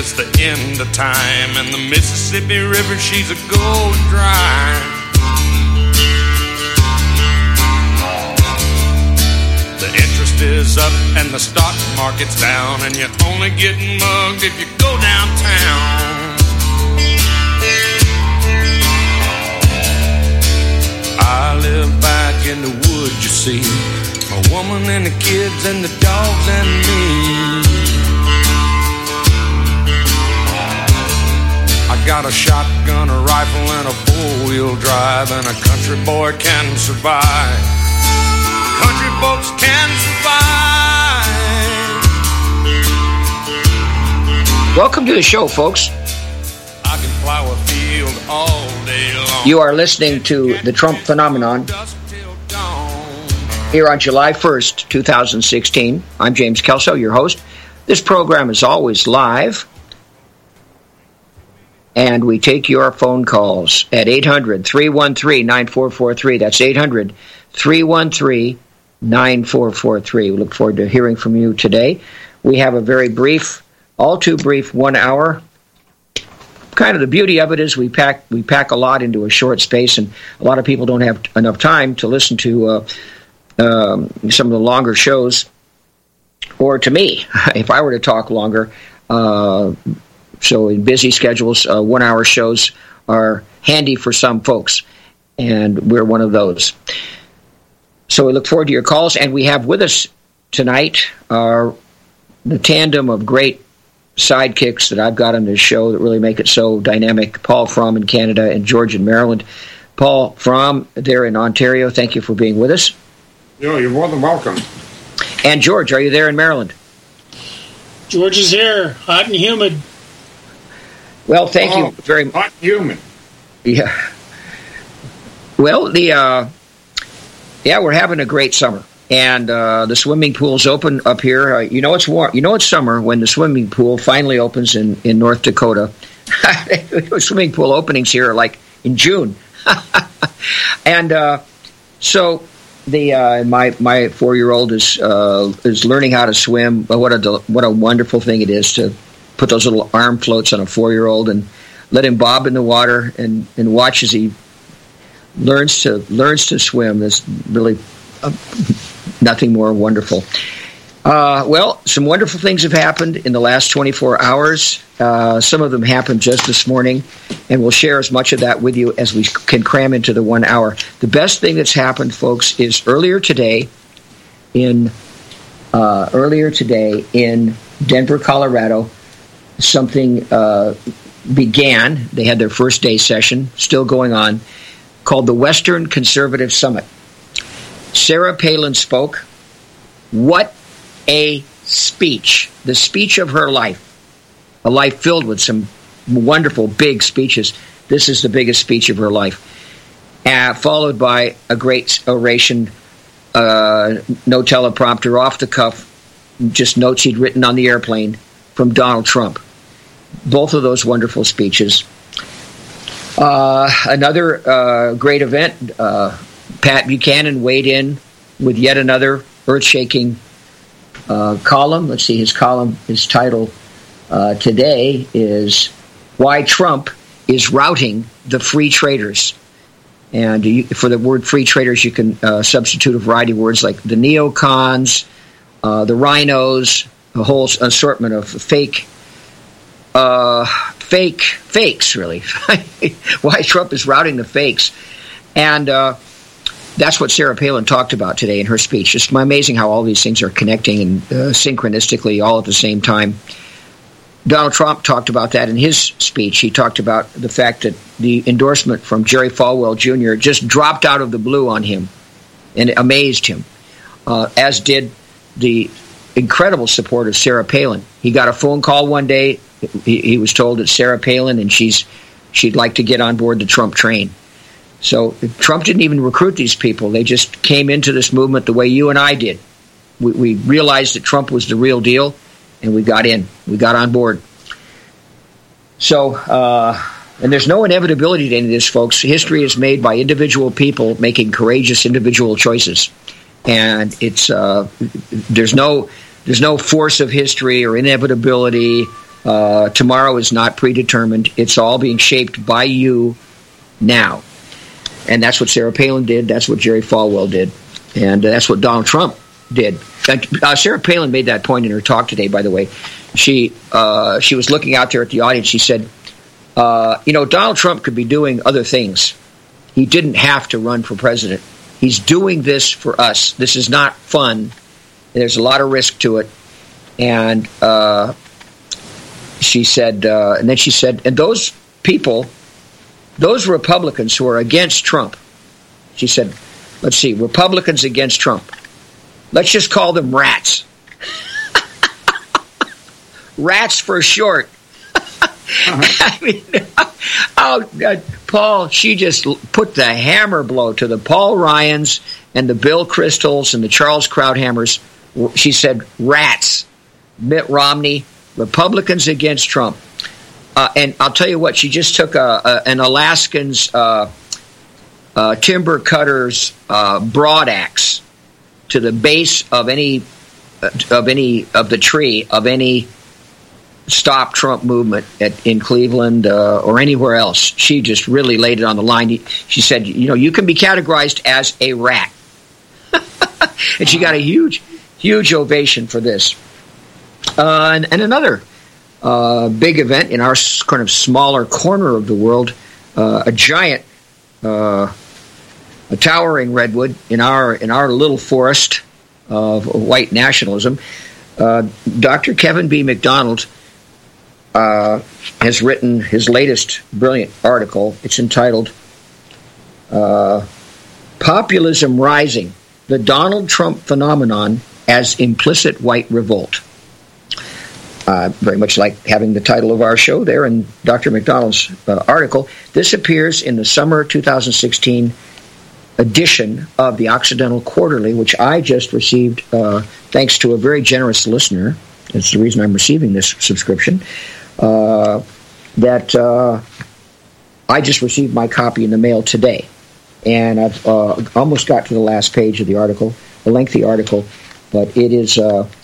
it's the end of time, and the Mississippi River, she's a going dry. The interest is up and the stock market's down, and you're only getting mugged if you go downtown. I live back in the woods, you see, my woman and the kids and the dogs and me. I got a shotgun, a rifle, and a four-wheel drive, and a country boy can survive. Country folks can survive. Welcome to the show, folks. I can plow a field all day long. You are listening to The Trump Phenomenon here on July 1st, 2016. I'm James Kelso, your host. This program is always live, and we take your phone calls at 800-313-9443. That's 800-313-9443. We look forward to hearing from you today. We have a very brief, all too brief 1 hour. Kind of the beauty of it is we pack a lot into a short space, and a lot of people don't have enough time to listen to some of the longer shows, or to me, if I were to talk longer. So in busy schedules, 1 hour shows are handy for some folks, and we're one of those. So we look forward to your calls, and we have with us tonight the tandem of great sidekicks that I've got on this show that really make it so dynamic. Paul Fromm in Canada and George in Maryland. Paul Fromm there in Ontario, thank you for being with us. Yeah, you're more than welcome. And George, are you there in Maryland? George is here, hot and humid. Well, thank you very much. Hot and humid. Yeah. Well, we're having a great summer. And the swimming pool's open up here. You know it's warm. You know it's summer when the swimming pool finally opens in North Dakota. Swimming pool openings here are like in June. And so my 4-year-old is learning how to swim. But what a wonderful thing it is to put those little arm floats on a 4-year-old and let him bob in the water and watch as he learns to swim. That's really nothing more wonderful. Well, some wonderful things have happened in the last 24 hours. Some of them happened just this morning, and we'll share as much of that with you as we can cram into the 1 hour. The best thing that's happened, folks, is earlier today in Denver, Colorado, something began. They had their first day session, still going on, called the Western Conservative Summit. Sarah Palin spoke. What a speech. The speech of her life. A life filled with some wonderful big speeches. This is the biggest speech of her life. Followed by a great oration, no teleprompter, off the cuff, just notes he'd written on the airplane from Donald Trump. Both of those wonderful speeches. Another great event, Pat Buchanan weighed in with yet another earth-shaking column. Let's see, his title today is Why Trump is Routing the Free Traders. And for the word free traders, you can substitute a variety of words like the neocons, the rhinos, a whole assortment of fakes, really. Why Trump is routing the fakes. And that's what Sarah Palin talked about today in her speech. It's amazing how all these things are connecting and synchronistically all at the same time. Donald Trump talked about that in his speech. He talked about the fact that the endorsement from Jerry Falwell Jr. just dropped out of the blue on him and it amazed him, as did the incredible support of Sarah Palin. He got a phone call one day. He was told it's Sarah Palin and she'd like to get on board the Trump train. So Trump didn't even recruit these people. They just came into this movement the way you and I did. We realized that Trump was the real deal, and we got in. We got on board. So, and there's no inevitability to any of this, folks. History is made by individual people making courageous individual choices. And it's there's no force of history or inevitability Tomorrow is not predetermined. It's all being shaped by you now. And that's what Sarah Palin did. That's what Jerry Falwell did. And that's what Donald Trump did. Sarah Palin made that point in her talk today, by the way. She was looking out there at the audience. She said, Donald Trump could be doing other things. He didn't have to run for president. He's doing this for us. This is not fun. There's a lot of risk to it. And she said, and those people, those Republicans who are against Trump, she said, let's see, Republicans against Trump. Let's just call them rats. Rats for short. I mean, Paul, she just put the hammer blow to the Paul Ryans and the Bill Kristols and the Charles Krauthammers. She said, rats. Mitt Romney, Republicans against Trump. And I'll tell you what, she just took an Alaskan's timber cutter's broadaxe to the base of any of the tree of any Stop Trump movement in Cleveland or anywhere else. She just really laid it on the line. She said, you can be categorized as a rat. And she got a huge ovation for this. And another big event in our kind of smaller corner of the world, a giant, a towering redwood in our little forest of white nationalism. Dr. Kevin B. MacDonald has written his latest brilliant article. It's entitled Populism Rising, the Donald Trump Phenomenon as Implicit White Revolt. Very much like having the title of our show there in Dr. MacDonald's article. This appears in the summer 2016 edition of the Occidental Quarterly, which I just received thanks to a very generous listener. That's the reason I'm receiving this subscription. That I just received my copy in the mail today. And I've almost got to the last page of the article, a lengthy article, but it is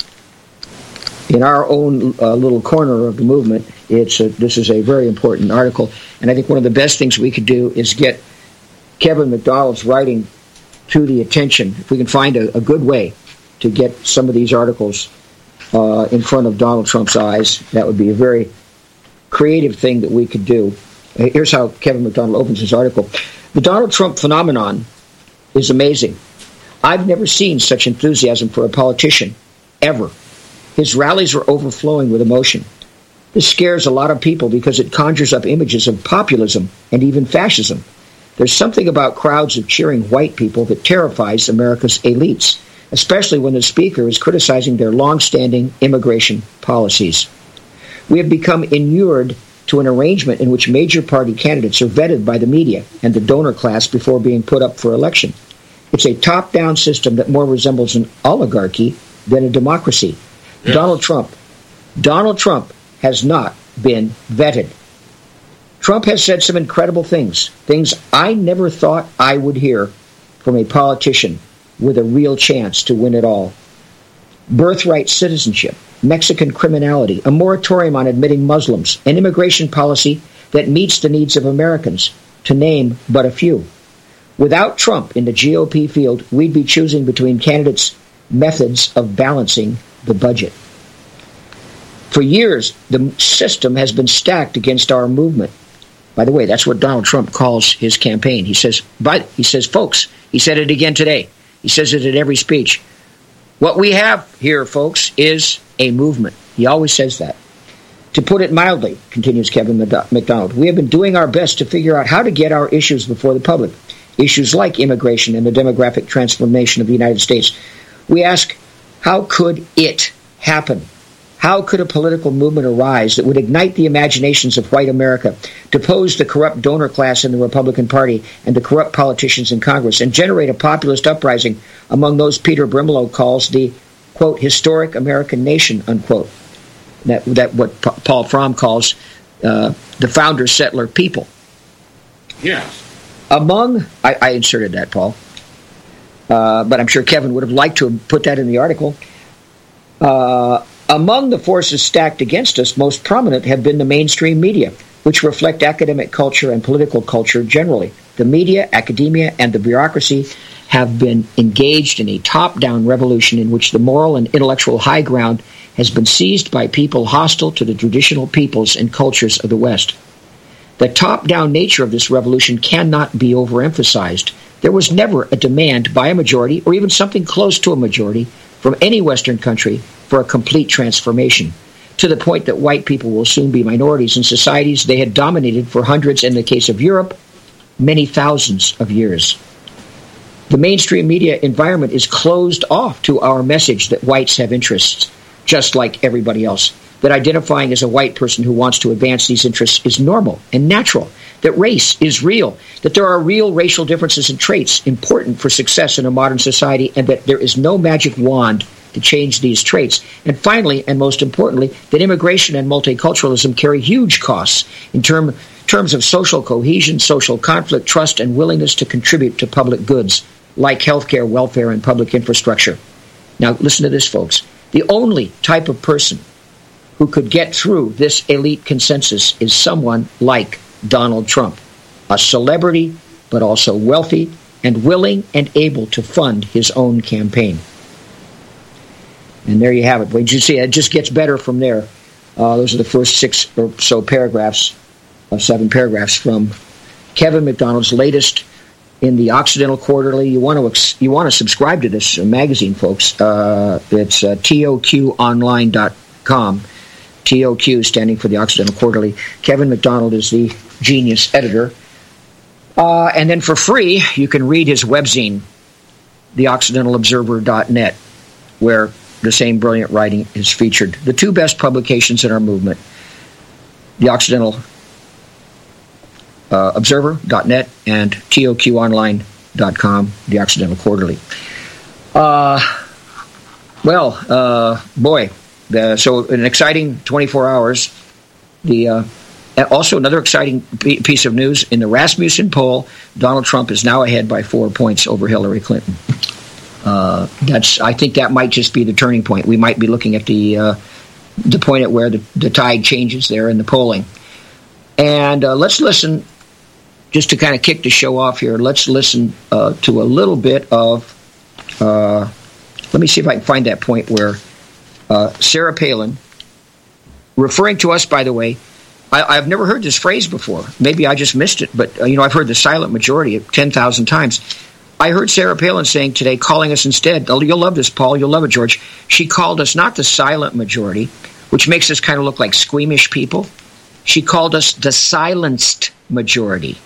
in our own little corner of the movement. This is a very important article, and I think one of the best things we could do is get Kevin MacDonald's writing to the attention. If we can find a good way to get some of these articles in front of Donald Trump's eyes, that would be a very creative thing that we could do. Here's how Kevin MacDonald opens his article. The Donald Trump phenomenon is amazing. I've never seen such enthusiasm for a politician, ever. His rallies are overflowing with emotion. This scares a lot of people because it conjures up images of populism and even fascism. There's something about crowds of cheering white people that terrifies America's elites, especially when the speaker is criticizing their long-standing immigration policies. We have become inured to an arrangement in which major party candidates are vetted by the media and the donor class before being put up for election. It's a top-down system that more resembles an oligarchy than a democracy. Yes. Donald Trump has not been vetted. Trump has said some incredible things I never thought I would hear from a politician with a real chance to win it all. Birthright citizenship, Mexican criminality, a moratorium on admitting Muslims, an immigration policy that meets the needs of Americans, to name but a few. Without Trump in the GOP field, we'd be choosing between candidates' methods of balancing the budget. For years, the system has been stacked against our movement. By the way, that's what Donald Trump calls his campaign. He says, folks, he said it again today. He says it at every speech. What we have here, folks, is a movement. He always says that. To put it mildly, continues Kevin MacDonald, we have been doing our best to figure out how to get our issues before the public. Issues like immigration and the demographic transformation of the United States. We ask, how could it happen? How could a political movement arise that would ignite the imaginations of white America, depose the corrupt donor class in the Republican Party and the corrupt politicians in Congress, and generate a populist uprising among those Peter Brimelow calls the, quote, historic American nation, unquote? That what Paul Fromm calls the founder-settler people. Yes. I inserted that, Paul, but I'm sure Kevin would have liked to have put that in the article. Among the forces stacked against us, most prominent have been the mainstream media, which reflect academic culture and political culture generally. The media, academia, and the bureaucracy have been engaged in a top-down revolution in which the moral and intellectual high ground has been seized by people hostile to the traditional peoples and cultures of the West. The top-down nature of this revolution cannot be overemphasized. There was never a demand by a majority, or even something close to a majority, from any Western country for a complete transformation, to the point that white people will soon be minorities in societies they had dominated for hundreds, in the case of Europe, many thousands of years. The mainstream media environment is closed off to our message that whites have interests, just like everybody else, that identifying as a white person who wants to advance these interests is normal and natural, that race is real, that there are real racial differences and traits important for success in a modern society, and that there is no magic wand to change these traits. And finally, and most importantly, that immigration and multiculturalism carry huge costs in terms of social cohesion, social conflict, trust, and willingness to contribute to public goods like healthcare, welfare, and public infrastructure. Now, listen to this, folks. The only type of person who could get through this elite consensus is someone like Donald Trump, a celebrity, but also wealthy and willing and able to fund his own campaign. And there you have it. Well, you see, it just gets better from there. Those are the first 6 or so paragraphs, 7 paragraphs from Kevin MacDonald's latest in the Occidental Quarterly. You want to subscribe to this magazine, folks. It's TOQonline.com. TOQ standing for the Occidental Quarterly. Kevin MacDonald is the genius editor. And then for free, you can read his webzine, theoccidentalobserver.net, where the same brilliant writing is featured. The 2 best publications in our movement, the Occidental Observer.net and TOQonline.com, the Occidental Quarterly. So an exciting 24 hours. Also another exciting piece of news in the Rasmussen poll, Donald Trump is now ahead by 4 points over Hillary Clinton. I think that might just be the turning point. We might be looking at the point at where the tide changes there in the polling. And let's listen, just to kind of kick the show off here, let's listen to a little bit of, let me see if I can find that point where Sarah Palin, referring to us, by the way, I've never heard this phrase before. Maybe I just missed it, but I've heard the silent majority 10,000 times. I heard Sarah Palin saying today, calling us instead, you'll love this, Paul, you'll love it, George. She called us not the silent majority, which makes us kind of look like squeamish people. She called us the silenced majority.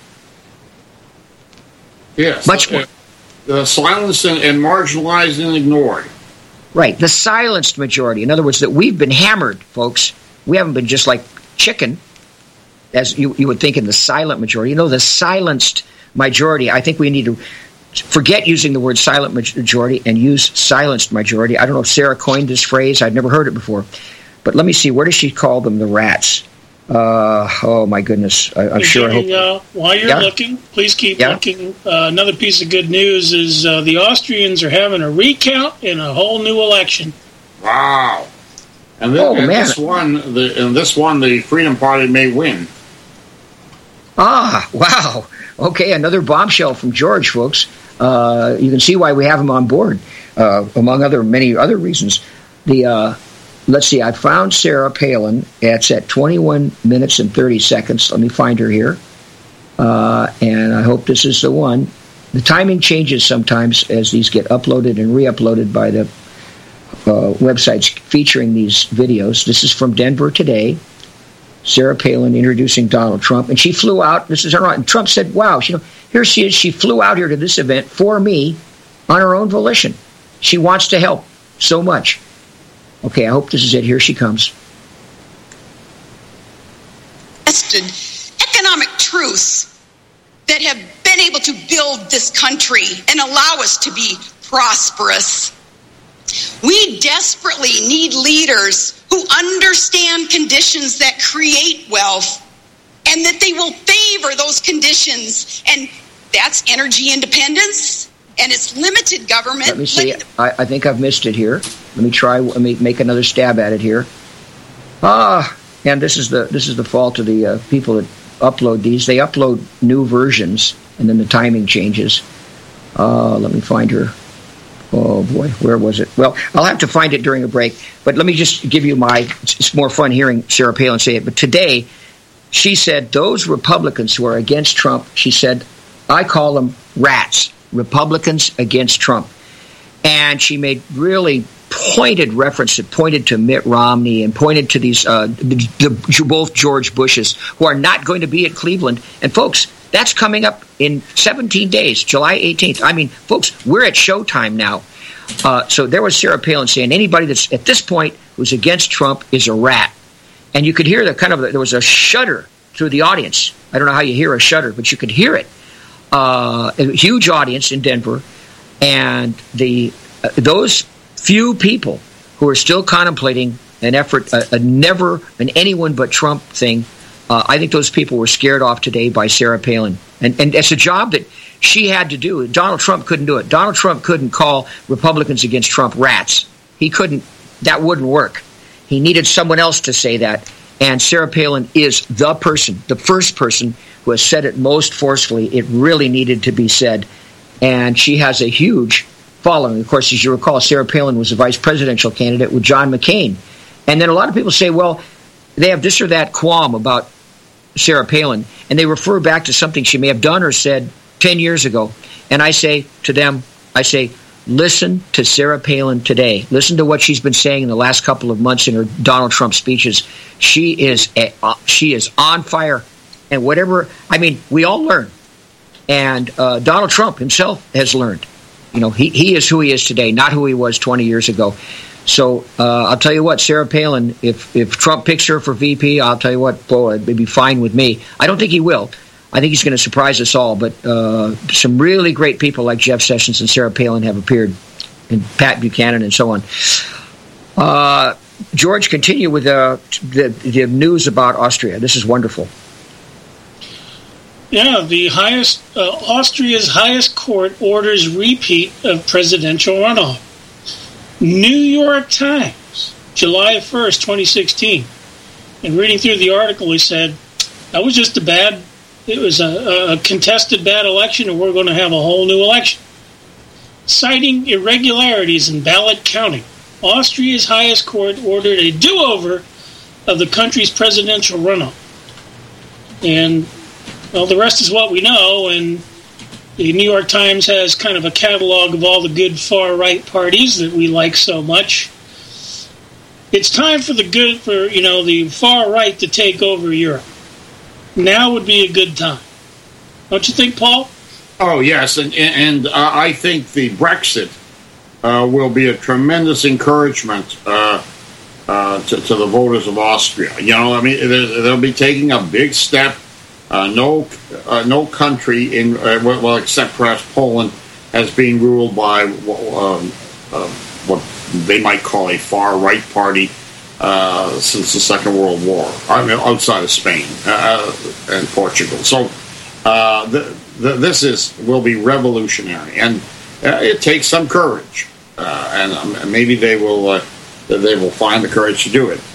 Yes. Much more. The silenced and marginalized and ignored. Right, the silenced majority. In other words, that we've been hammered, folks. We haven't been just like chicken, as you would think in the silent majority. The silenced majority, I think we need to forget using the word silent majority and use silenced majority. I don't know if Sarah coined this phrase. I'd never heard it before. But let me see. Where does she call them? The rats. Oh, my goodness. I'm sure. While you're looking, please keep looking. Another piece of good news is the Austrians are having a recount in a whole new election. Wow. And then, this one, the Freedom Party may win. Ah, wow. Okay, another bombshell from George, folks. You can see why we have him on board, among many other reasons. Let's see, I found Sarah Palin. It's at 21 minutes and 30 seconds. Let me find her here. And I hope this is the one. The timing changes sometimes as these get uploaded and re-uploaded by the websites featuring these videos. This is from Denver Today. Sarah Palin introducing Donald Trump. And she flew out. This is her. And Trump said, wow, here she is. She flew out here to this event for me on her own volition. She wants to help so much. Okay, I hope this is it. Here she comes. Economic truths that have been able to build this country and allow us to be prosperous. We desperately need leaders who understand conditions that create wealth and that they will favor those conditions. And that's energy independence and its limited government. Let me see. I think I've missed it here. Let me try. Let me make another stab at it here. And this is the fault of the people that upload these. They upload new versions, and then the timing changes. Let me find her. Oh boy, where was it? Well, I'll have to find it during a break. But let me just give you it's more fun hearing Sarah Palin say it. But today, she said those Republicans who are against Trump, she said, I call them rats, Republicans against Trump. And she made really pointed reference that pointed to Mitt Romney and pointed to these both George Bushes who are not going to be at Cleveland. And folks, that's coming up in 17 days, July 18th. I mean, folks, we're at showtime now. So there was Sarah Palin saying anybody that's at this point who's against Trump is a rat. And you could hear there was a shudder through the audience. I don't know how you hear a shudder, but you could hear it. A huge audience in Denver. And those few people who are still contemplating an effort, a never an anyone but Trump thing, I think those people were scared off today by Sarah Palin. And it's a job that she had to do. Donald Trump couldn't do it. Donald Trump couldn't call Republicans against Trump rats. He couldn't. That wouldn't work. He needed someone else to say that. And Sarah Palin is the first person who has said it most forcefully. It really needed to be said. And she has a huge following. Of course, as you recall, Sarah Palin was a vice presidential candidate with John McCain. And then a lot of people say, well, they have this or that qualm about Sarah Palin, and they refer back to something she may have done or said 10 years ago. And I say to them, listen to Sarah Palin today. Listen to what she's been saying in the last couple of months in her Donald Trump speeches. She is on fire. And we all learn. And Donald Trump himself has learned. He is who he is today, not who he was 20 years ago. So I'll tell you what, Sarah Palin, if Trump picks her for VP, I'll tell you what, boy, it'd be fine with me. I don't think he will. I think he's going to surprise us all. But some really great people like Jeff Sessions and Sarah Palin have appeared, and Pat Buchanan and so on. George, continue with the news about Austria. This is wonderful. Yeah, Austria's highest court orders repeat of presidential runoff. New York Times, July 1st, 2016. And reading through the article, he said, that was just it was a contested bad election, and we're going to have a whole new election. Citing irregularities in ballot counting, Austria's highest court ordered a do-over of the country's presidential runoff. And, well, the rest is what we know, and the New York Times has kind of a catalog of all the good far-right parties that we like so much. It's time for the far-right to take over Europe. Now would be a good time. Don't you think, Paul? Oh, yes, and I think the Brexit will be a tremendous encouragement to the voters of Austria. They'll be taking a big step. No country except perhaps Poland, has been ruled by what they might call a far-right party since the Second World War. Outside of Spain and Portugal. So this will be revolutionary, and it takes some courage, and maybe they will find the courage to do it.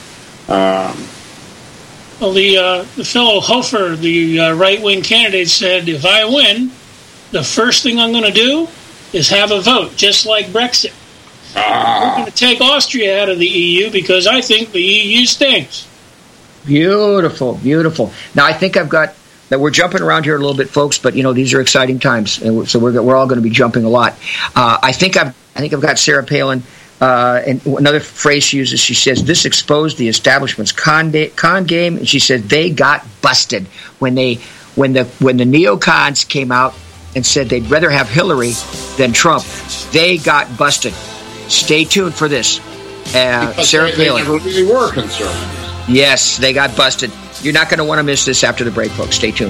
Well, the fellow Hofer, the right-wing candidate, said, if I win, the first thing I'm going to do is have a vote, just like Brexit. We're going to take Austria out of the EU because I think the EU stinks. Beautiful, beautiful. Now, I think I've got that. We're jumping around here a little bit, folks, but these are exciting times, and so we're all going to be jumping a lot. I think I've got Sarah Palin. And another phrase she uses, she says, this exposed the establishment's con game, and she said they got busted when the neocons came out and said they'd rather have Hillary than Trump. They got busted. Stay tuned for this. Sarah Palin. They really were conservatives. Yes, they got busted. You're not going to want to miss this after the break, folks. Stay tuned.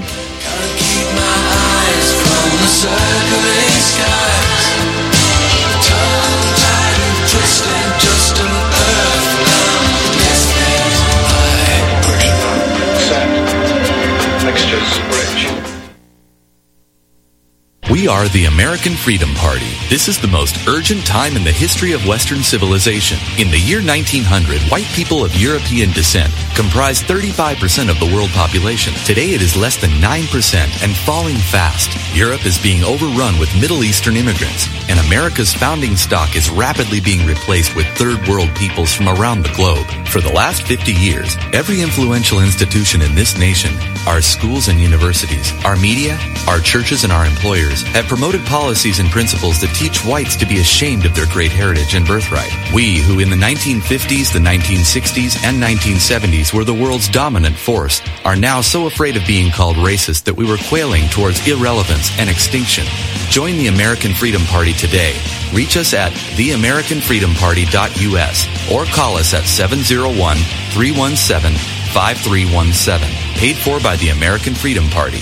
We are the American Freedom Party. This is the most urgent time in the history of Western civilization. In the year 1900, white people of European descent comprised 35% of the world population. Today it is less than 9% and falling fast. Europe is being overrun with Middle Eastern immigrants, and America's founding stock is rapidly being replaced with third world peoples from around the globe. For the last 50 years, every influential institution in this nation, our schools and universities, our media, our churches and our employers, have promoted policies and principles that teach whites to be ashamed of their great heritage and birthright. We, who in the 1950s, the 1960s, and 1970s were the world's dominant force, are now so afraid of being called racist that we were quailing towards irrelevance and extinction. Join the American Freedom Party today. Reach us at theamericanfreedomparty.us or call us at 701-317-5317. Paid for by the American Freedom Party.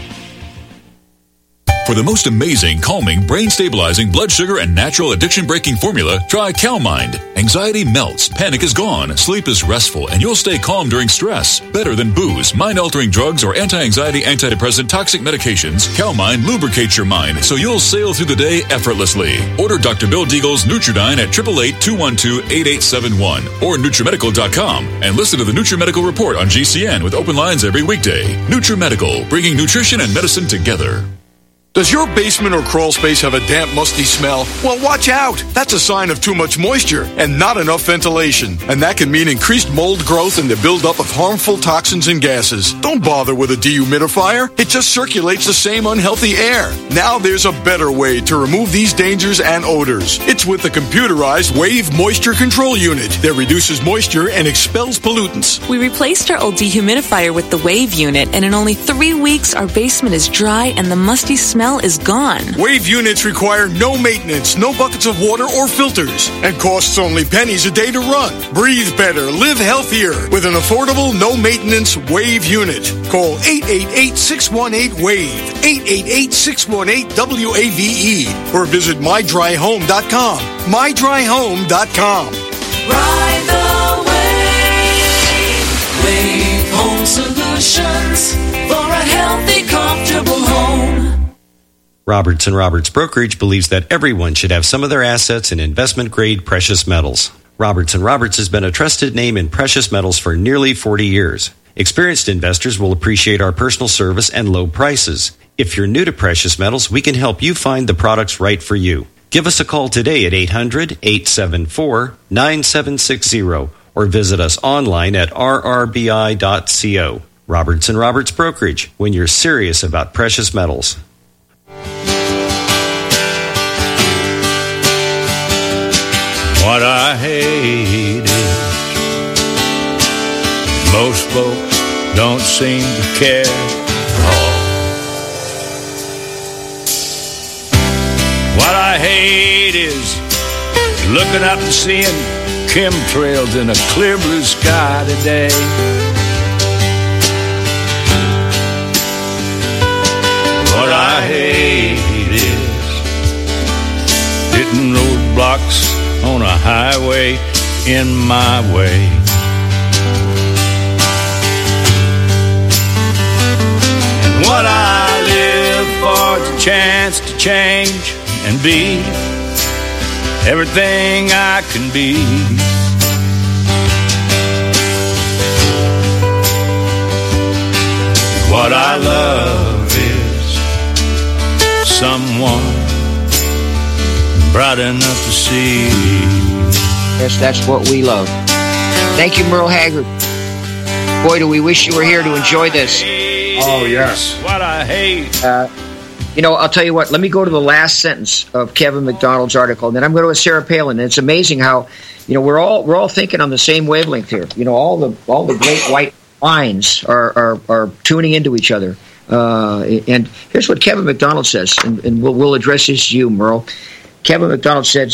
For the most amazing, calming, brain-stabilizing, blood sugar, and natural addiction-breaking formula, try CalMind. Anxiety melts, panic is gone, sleep is restful, and you'll stay calm during stress. Better than booze, mind-altering drugs, or anti-anxiety, antidepressant, toxic medications, CalMind lubricates your mind so you'll sail through the day effortlessly. Order Dr. Bill Deagle's Nutridyne at 888-212-8871 or NutriMedical.com and listen to the NutriMedical Report on GCN with open lines every weekday. NutriMedical, bringing nutrition and medicine together. Does your basement or crawl space have a damp, musty smell? Well, watch out! That's a sign of too much moisture and not enough ventilation. And that can mean increased mold growth and the buildup of harmful toxins and gases. Don't bother with a dehumidifier. It just circulates the same unhealthy air. Now there's a better way to remove these dangers and odors. It's with the computerized Wave Moisture Control Unit that reduces moisture and expels pollutants. We replaced our old dehumidifier with the Wave unit, and in only 3 weeks, our basement is dry and the musty smell is gone. Wave units require no maintenance, no buckets of water or filters, and costs only pennies a day to run. Breathe better, live healthier with an affordable, no-maintenance Wave unit. Call 888-618-WAVE, 888-618-WAVE, or visit mydryhome.com. mydryhome.com. Ride the wave. Wave Home Solutions for a healthy, comfortable home. Roberts & Roberts Brokerage believes that everyone should have some of their assets in investment-grade precious metals. Roberts & Roberts has been a trusted name in precious metals for nearly 40 years. Experienced investors will appreciate our personal service and low prices. If you're new to precious metals, we can help you find the products right for you. Give us a call today at 800-874-9760 or visit us online at rrbi.co. Roberts & Roberts Brokerage, when you're serious about precious metals. What I hate is most folks don't seem to care at all. What I hate is looking up and seeing chemtrails in a clear blue sky today. What I hate is hitting roadblocks on a highway in my way. And what I live for is a chance to change and be everything I can be. What I love is someone bright enough to see. Yes, that's what we love. Thank you, Merle Haggard. Boy, do we wish you were here to enjoy this. Oh, yes. What I hate. I'll tell you what. Let me go to the last sentence of Kevin McDonald's article, and then I'm going to go to Sarah Palin. And it's amazing how, we're all thinking on the same wavelength here. All the great white minds are tuning into each other. And here's what Kevin McDonald says, and we'll address this to you, Merle. Kevin McDonald says,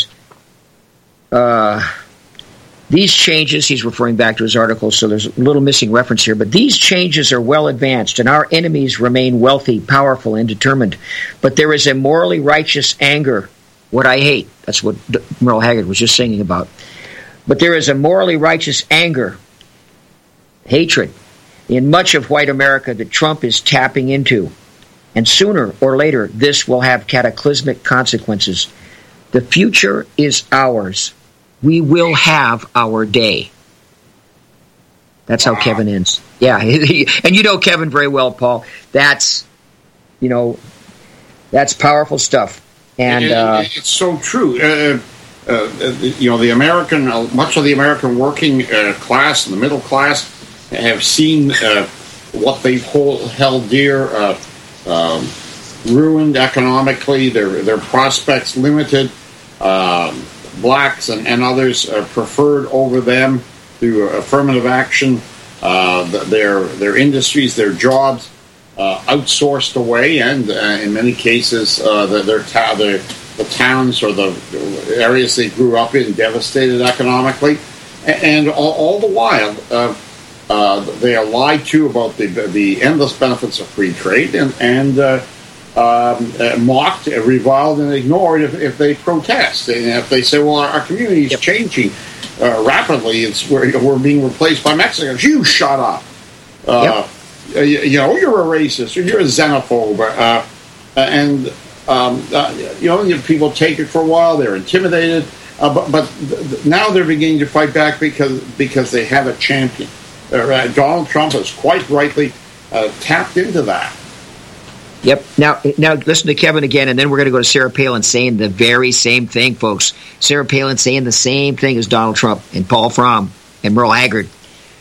these changes, he's referring back to his article, so there's a little missing reference here, but these changes are well advanced, and our enemies remain wealthy, powerful, and determined. But there is a morally righteous anger, what I hate. That's what Merle Haggard was just singing about. But there is a morally righteous anger, hatred, in much of white America that Trump is tapping into. And sooner or later, this will have cataclysmic consequences. The future is ours. We will have our day. That's how Kevin ends. Yeah, and you know Kevin very well, Paul. That's powerful stuff. And it's so true. The American, much of the American working class and the middle class have seen what they've held dear ruined economically, their prospects limited. Blacks and others preferred over them through affirmative action. Their industries, their jobs outsourced away, and in many cases, the towns or the areas they grew up in devastated economically, and all the while they are lied to about the endless benefits of free trade and mocked, reviled, and ignored if they protest. And if they say, well, our community is changing rapidly, we're being replaced by Mexicans. You shut up. You're a racist, or you're a xenophobe. People take it for a while. They're intimidated. But now they're beginning to fight back because they have a champion. Donald Trump has quite rightly tapped into that. Yep. Now listen to Kevin again, and then we're going to go to Sarah Palin saying the very same thing, folks. Sarah Palin saying the same thing as Donald Trump and Paul Fromm and Merle Haggard.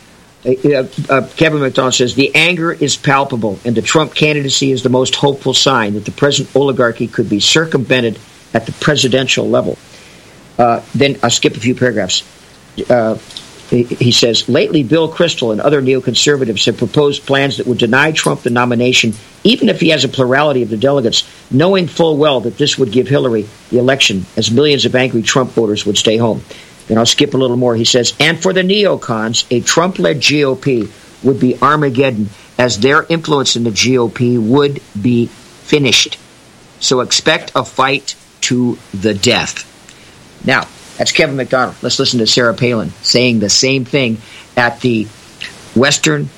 Kevin McDonald says, the anger is palpable, and the Trump candidacy is the most hopeful sign that the present oligarchy could be circumvented at the presidential level. Then I'll skip a few paragraphs. He says, lately Bill Kristol and other neoconservatives have proposed plans that would deny Trump the nomination, even if he has a plurality of the delegates, knowing full well that this would give Hillary the election, as millions of angry Trump voters would stay home. Then I'll skip a little more. He says, and for the neocons, a Trump-led GOP would be Armageddon, as their influence in the GOP would be finished. So expect a fight to the death. Now, that's Kevin McDonald. Let's listen to Sarah Palin saying the same thing at the Western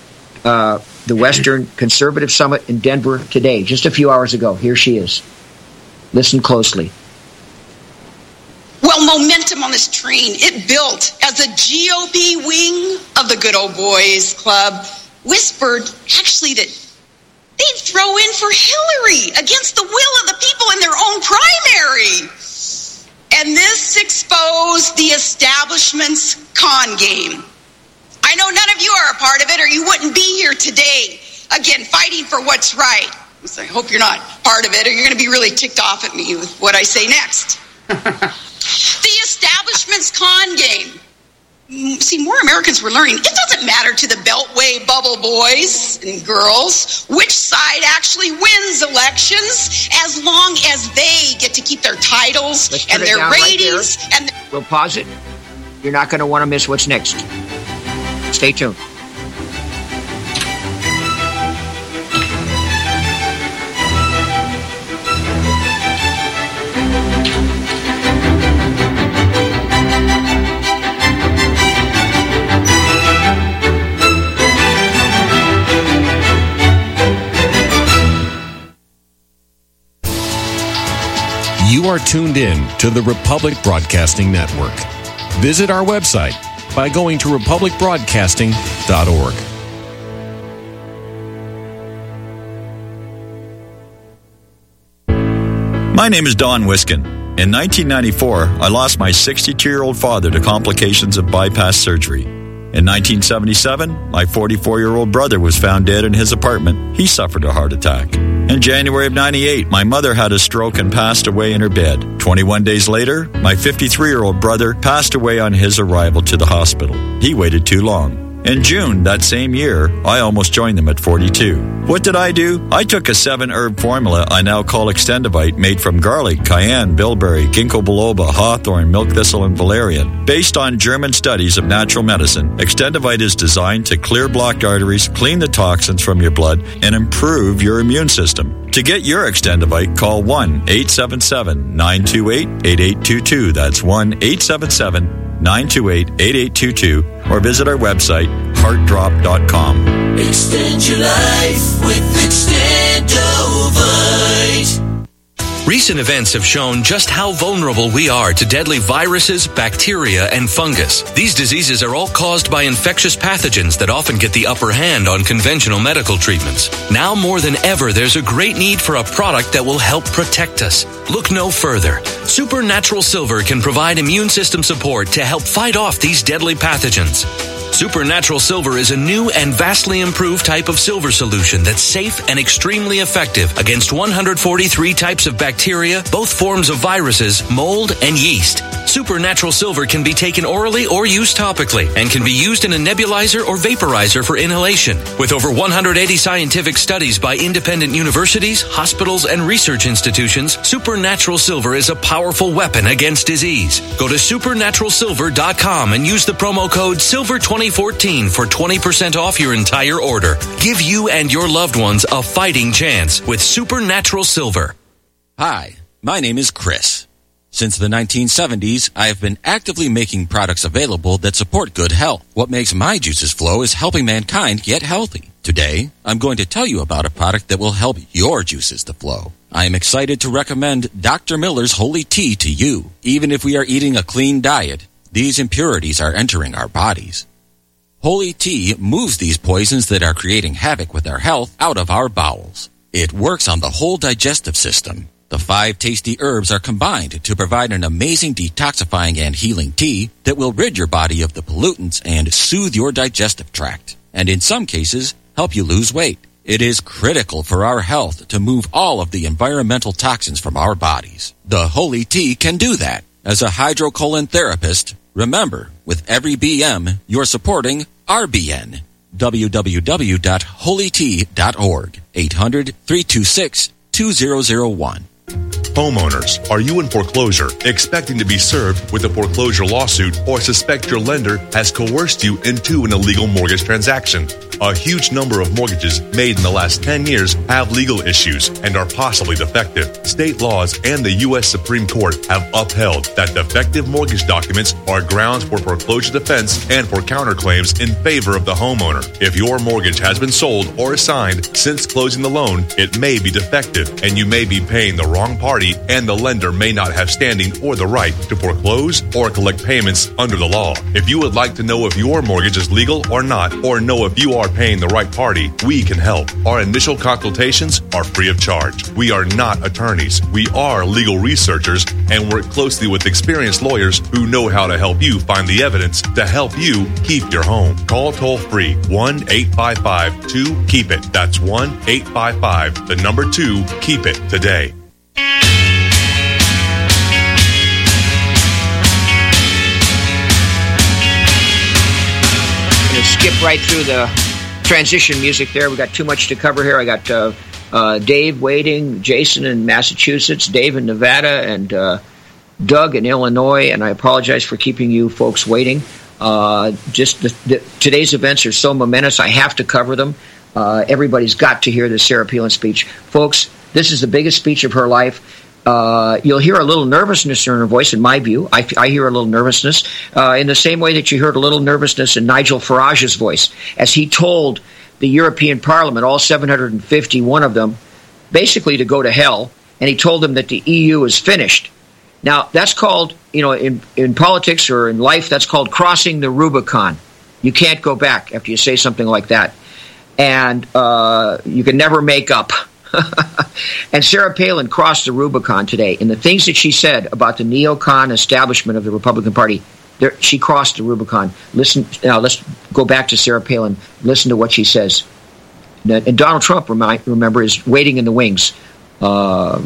Conservative Summit in Denver today, just a few hours ago. Here she is. Listen closely. Well, momentum on this train, it built as the GOP wing of the Good Old Boys Club whispered, actually, that they'd throw in for Hillary against the will of the people in their own primary. And this exposed the establishment's con game. I know none of you are a part of it, or you wouldn't be here today, again, fighting for what's right. So I hope you're not part of it, or you're going to be really ticked off at me with what I say next. The establishment's con game. See, more Americans were learning it doesn't matter to the Beltway bubble boys and girls which side actually wins elections, as long as they get to keep their titles and their ratings. Right, we'll pause it. You're not going to want to miss what's next. Stay tuned. You are tuned in to the Republic Broadcasting Network. Visit our website by going to republicbroadcasting.org. My name is Don Wiskin. In 1994, I lost my 62-year-old father to complications of bypass surgery. In 1977, my 44-year-old brother was found dead in his apartment. He suffered a heart attack. In January of 98, my mother had a stroke and passed away in her bed. 21 days later, my 53-year-old brother passed away on his arrival to the hospital. He waited too long. In June that same year, I almost joined them at 42. What did I do? I took a 7-herb formula I now call Extendivite, made from garlic, cayenne, bilberry, ginkgo biloba, hawthorn, milk thistle, and valerian. Based on German studies of natural medicine, Extendivite is designed to clear blocked arteries, clean the toxins from your blood, and improve your immune system. To get your Extendivite, call 1-877-928-8822. That's 1-877-928-8822, or visit our website, heartdrop.com. Extend your life with Extendo. Novite. Recent events have shown just how vulnerable we are to deadly viruses, bacteria, and fungus. These diseases are all caused by infectious pathogens that often get the upper hand on conventional medical treatments. Now more than ever, there's a great need for a product that will help protect us. Look no further. Supernatural Silver can provide immune system support to help fight off these deadly pathogens. Supernatural Silver is a new and vastly improved type of silver solution that's safe and extremely effective against 143 types of bacteria, both forms of viruses, mold, and yeast. Supernatural Silver can be taken orally or used topically and can be used in a nebulizer or vaporizer for inhalation. With over 180 scientific studies by independent universities, hospitals, and research institutions, Supernatural Silver is a powerful weapon against disease. Go to supernaturalsilver.com and use the promo code SILVER2014 for 20% off your entire order. Give you and your loved ones a fighting chance with Supernatural Silver. Hi, my name is Chris. Since the 1970s, I have been actively making products available that support good health. What makes my juices flow is helping mankind get healthy. Today, I'm going to tell you about a product that will help your juices to flow. I am excited to recommend Dr. Miller's Holy Tea to you. Even if we are eating a clean diet, these impurities are entering our bodies. Holy Tea moves these poisons that are creating havoc with our health out of our bowels. It works on the whole digestive system. The 5 tasty herbs are combined to provide an amazing detoxifying and healing tea that will rid your body of the pollutants and soothe your digestive tract, and in some cases, help you lose weight. It is critical for our health to move all of the environmental toxins from our bodies. The Holy Tea can do that. As a hydrocolon therapist, remember, with every BM, you're supporting RBN. www.holytea.org. 800-326-2001. Homeowners, are you in foreclosure, expecting to be served with a foreclosure lawsuit, or suspect your lender has coerced you into an illegal mortgage transaction? A huge number of mortgages made in the last 10 years have legal issues and are possibly defective. State laws and the U.S. Supreme Court have upheld that defective mortgage documents are grounds for foreclosure defense and for counterclaims in favor of the homeowner. If your mortgage has been sold or assigned since closing the loan, it may be defective and you may be paying the wrong party, and the lender may not have standing or the right to foreclose or collect payments under the law. If you would like to know if your mortgage is legal or not, or know if you are paying the right party, we can help. Our initial consultations are free of charge. We are not attorneys. We are legal researchers and work closely with experienced lawyers who know how to help you find the evidence to help you keep your home. Call toll-free 1-855-2-KEEP-IT. That's 1-855-2-KEEP-IT today. Skip right through the transition music there. We got too much to cover here. I got Dave waiting, Jason in Massachusetts, Dave in Nevada, and Doug in Illinois. And I apologize for keeping you folks waiting. Today's events are so momentous. I have to cover them. Everybody's got to hear the Sarah Palin speech, folks. This is the biggest speech of her life. You'll hear a little nervousness in her voice, in my view. I hear a little nervousness in the same way that you heard a little nervousness in Nigel Farage's voice as he told the European Parliament, all 751 of them, basically to go to hell, and he told them that the EU is finished. Now, that's called, in politics or in life, that's called crossing the Rubicon. You can't go back after you say something like that. And you can never make up. And Sarah Palin crossed the Rubicon today. And the things that she said about the neocon establishment of the Republican Party, she crossed the Rubicon. Listen, now let's go back to Sarah Palin. Listen to what she says. And Donald Trump, remember, is waiting in the wings. He'll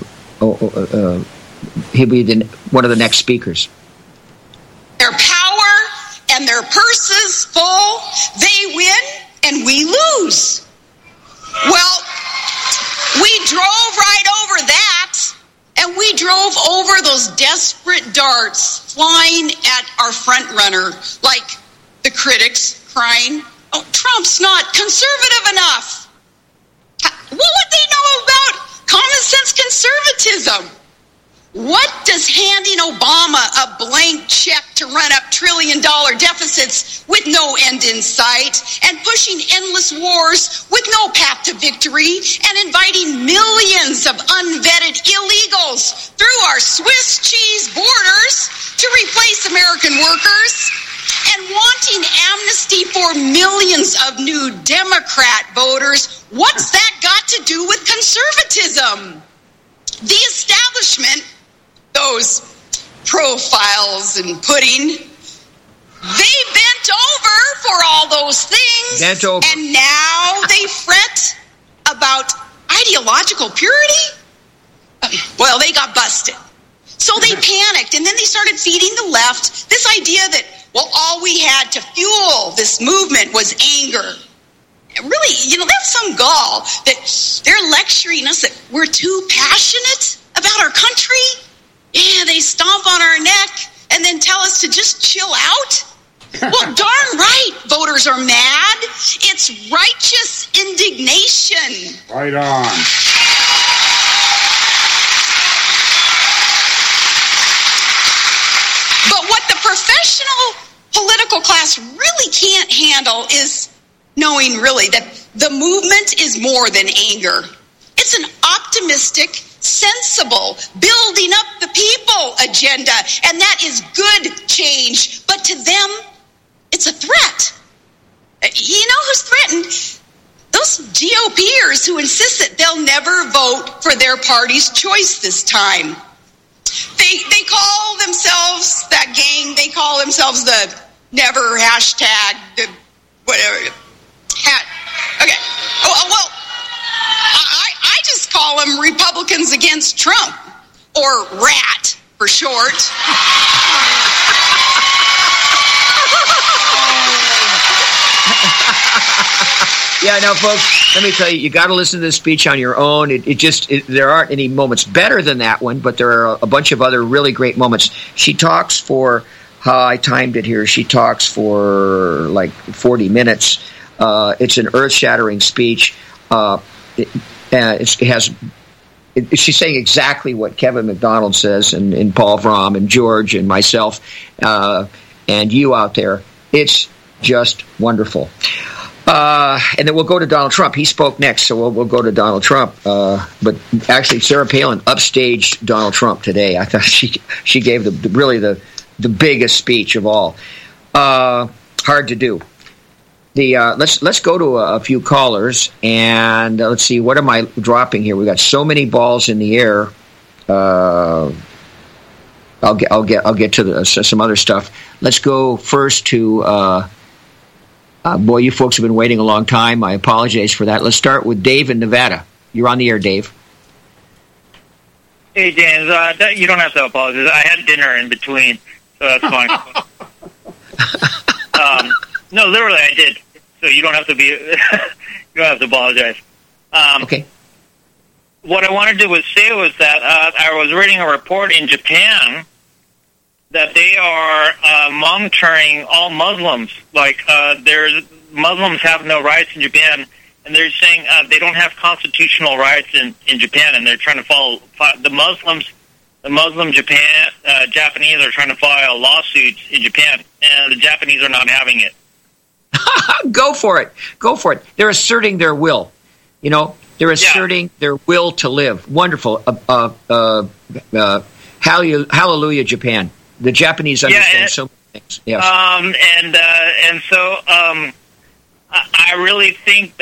be one of the next speakers. Their power and their purses full, they win and we lose. Well, we drove right over that, and we drove over those desperate darts flying at our front runner, like the critics crying, "Oh, Trump's not conservative enough." What would they know about common sense conservatism? What does handing Obama a blank check to run up trillion-dollar deficits with no end in sight and pushing endless wars with no path to victory and inviting millions of unvetted illegals through our Swiss cheese borders to replace American workers and wanting amnesty for millions of new Democrat voters? What's that got to do with conservatism? The establishment, those profiles and pudding, they bent over for all those things. Bent over. And now they fret about ideological purity? Well, they got busted. So they panicked, and then they started feeding the left this idea that, well, all we had to fuel this movement was anger. Really, that's some gall that they're lecturing us that we're too passionate about our country. Yeah, they stomp on our neck and then tell us to just chill out. Well, darn right, voters are mad. It's righteous indignation. Right on. But what the professional political class really can't handle is knowing really that the movement is more than anger. It's an optimistic, sensible, building up the people agenda, and that is good change. But to them, it's a threat. You know who's threatened? Those GOPers who insist that they'll never vote for their party's choice this time. They call themselves, that gang, they call themselves the never hashtag, the whatever. Okay. Well, I just call them Republicans Against Trump, or RAT for short. Yeah, now, folks, let me tell you, you got to listen to this speech on your own. There aren't any moments better than that one, but there are a bunch of other really great moments. She talks for, I timed it here, she talks for like 40 minutes. It's an earth-shattering speech. She's saying exactly what Kevin McDonald says, and Paul Vrahm, and George, and myself, and you out there. It's just wonderful. And then we'll go to Donald Trump. He spoke next, so we'll go to Donald Trump. But actually, Sarah Palin upstaged Donald Trump today. I thought she gave the biggest speech of all. Hard to do. Let's go to a few callers, and let's see, what am I dropping here? We got so many balls in the air. I'll get to some other stuff. Let's go first to. Boy, you folks have been waiting a long time. I apologize for that. Let's start with Dave in Nevada. You're on the air, Dave. Hey, James. You don't have to apologize. I had dinner in between, so that's fine. No, literally, I did. So you don't have to be. You don't have to apologize. Okay. What I wanted to say was that I was reading a report in Japan that they are monitoring all Muslims. Like, Muslims have no rights in Japan, and they're saying they don't have constitutional rights in Japan, and they're trying to follow the Muslims. The Muslim Japanese are trying to file lawsuits in Japan, and the Japanese are not having it. Go for it. They're asserting their will. They're asserting their will to live. Wonderful. Hallelujah, Japan. The Japanese understand so many things. Yes. I really think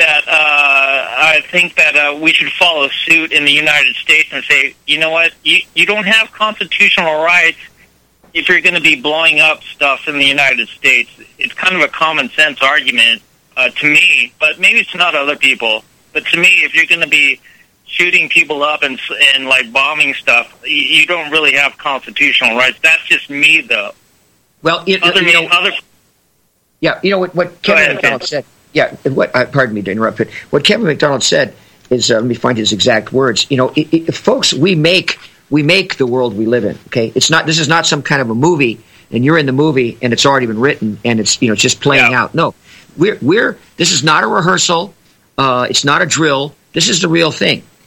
that we should follow suit in the United States and say, you know what, you don't have constitutional rights if you're going to be blowing up stuff in the United States. It's kind of a common sense argument to me, but maybe it's not other people. But to me, if you're going to be shooting people up and like bombing stuff, you don't really have constitutional rights. That's just me, though. Well, what Kevin McDonald said. Yeah, pardon me to interrupt, but what Kevin McDonald said is, let me find his exact words. Folks, we make the world we live in. Okay, it's not. This is not some kind of a movie, and you're in the movie, and it's already been written, and it's just playing out. No, we're. This is not a rehearsal. It's not a drill. This is the real thing.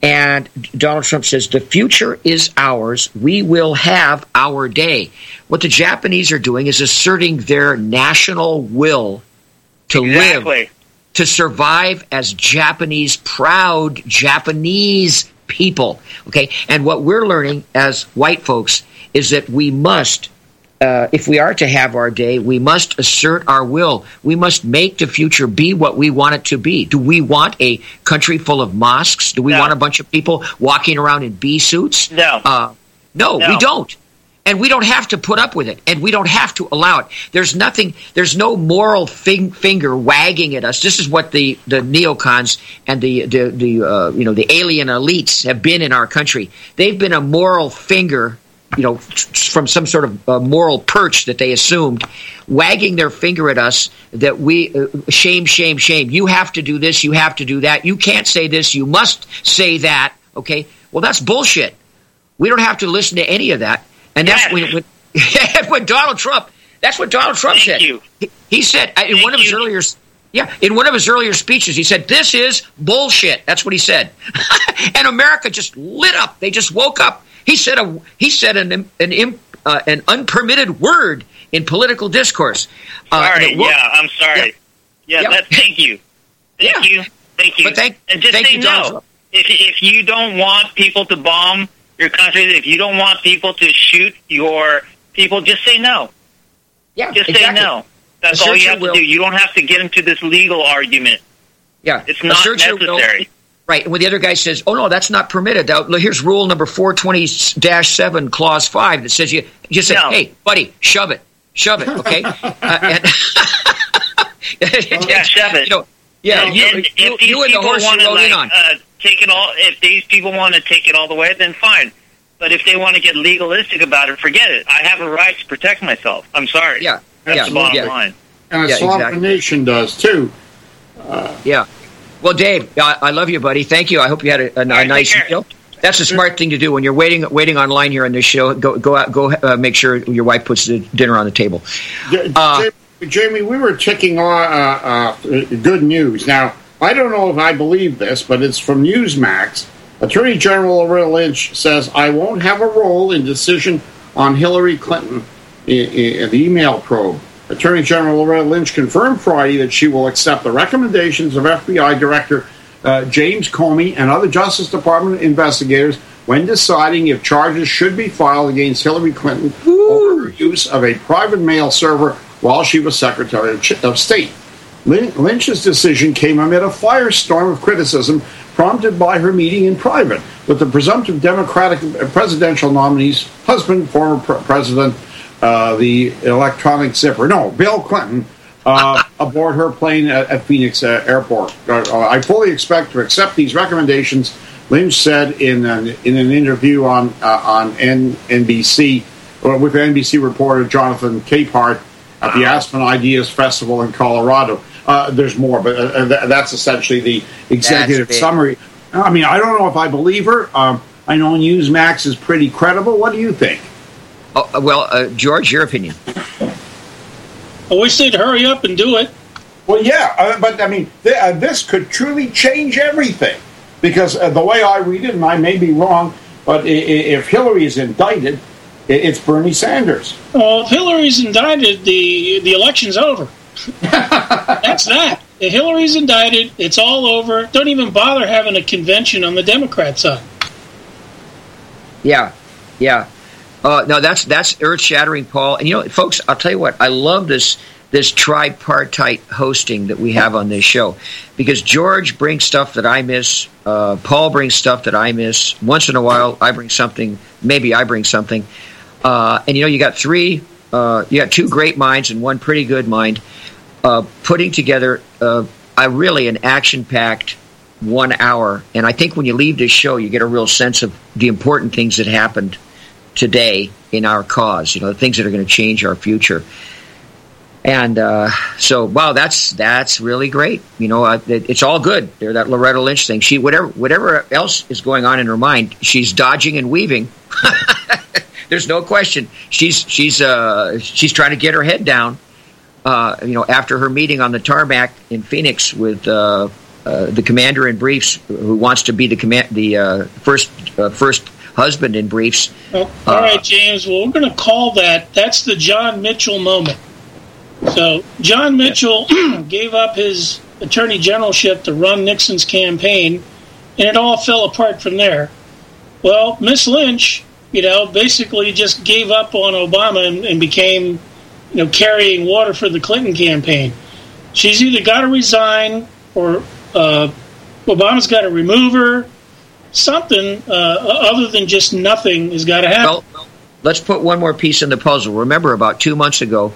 And Donald Trump says, the future is ours. We will have our day. What the Japanese are doing is asserting their national will to live, to survive as Japanese, proud Japanese people. Okay? And what we're learning as white folks is that we must, if we are to have our day, we must assert our will. We must make the future be what we want it to be. Do we want a country full of mosques? Do we want a bunch of people walking around in bee suits? No, we don't. And we don't have to put up with it, and we don't have to allow it. There's no moral finger wagging at us. This is what the neocons and the alien elites have been in our country. They've been a moral finger, from some sort of moral perch that they assumed, wagging their finger at us that we shame, shame, shame. You have to do this. You have to do that. You can't say this. You must say that. Okay. Well, that's bullshit. We don't have to listen to any of that. And that's when Donald Trump. That's what Donald Trump said. He said in one of his earlier speeches, he said, "This is bullshit." That's what he said. And America just lit up. They just woke up. He said an unpermitted word in political discourse. I'm sorry. Thank you. Thank you. But and just say no. If you don't want people to bomb your country, if you don't want people to shoot your people, just say no. Yeah, just say no. That's all you have to do. You don't have to get into this legal argument. Yeah, it's not necessary. Right, and when the other guy says, "Oh no, that's not permitted," here's rule number 420-7, clause 5 that says you say, "Hey, buddy, shove it, okay?" Shove it. You and the horse you're rolling on. Take it all. If these people want to take it all the way, then fine. But if they want to get legalistic about it, forget it. I have a right to protect myself. I'm sorry. That's the bottom line. And a sovereign nation does too. Well, Dave, I love you, buddy. Thank you. I hope you had a nice meal. That's a smart thing to do when you're waiting online here on this show. Go out, make sure your wife puts the dinner on the table. Jamie, we were checking on good news. Now, I don't know if I believe this, but it's from Newsmax. Attorney General Loretta Lynch says, "I won't have a role in decision on Hillary Clinton in the email probe." Attorney General Loretta Lynch confirmed Friday that she will accept the recommendations of FBI Director James Comey and other Justice Department investigators when deciding if charges should be filed against Hillary Clinton over her use of a private mail server while she was Secretary of State. Lynch's decision came amid a firestorm of criticism prompted by her meeting in private with the presumptive Democratic presidential nominee's husband, former president, the electronic zipper, Bill Clinton, aboard her plane at Phoenix Airport. "I fully expect to accept these recommendations," Lynch said in an interview on NBC with NBC reporter Jonathan Capehart at the Aspen Ideas Festival in Colorado. There's more, but that's essentially the executive summary. I mean, I don't know if I believe her. I know Newsmax is pretty credible. What do you think? George, your opinion? I wish they'd hurry up and do it. Well, but I mean, this could truly change everything. Because the way I read it, and I may be wrong, but if Hillary is indicted, it's Bernie Sanders. Well, if Hillary's indicted, the election's over. That's that. If Hillary's indicted, it's all over. Don't even bother having a convention on the Democrat side. Yeah. No, that's earth-shattering, Paul. And folks, I'll tell you what. I love this tripartite hosting that we have on this show, because George brings stuff that I miss. Paul brings stuff that I miss. Once in a while, I bring something. Maybe I bring something. And you got two great minds and one pretty good mind putting together an action-packed 1 hour. And I think when you leave this show, you get a real sense of the important things that happened today in our cause. The things that are going to change our future. And wow, that's really great. It's all good. That Loretta Lynch thing. She whatever else is going on in her mind, she's dodging and weaving. There's no question. She's trying to get her head down. After her meeting on the tarmac in Phoenix with the commander in briefs who wants to be the first husband in briefs. All right, James. Well, we're going to call that's the John Mitchell moment. So John Mitchell gave up his attorney generalship to run Nixon's campaign, and it all fell apart from there. Well, Miss Lynch, basically just gave up on Obama and became, carrying water for the Clinton campaign. She's either got to resign or Obama's got to remove her. Something other than just nothing has got to happen. Well, let's put one more piece in the puzzle. Remember, about 2 months ago,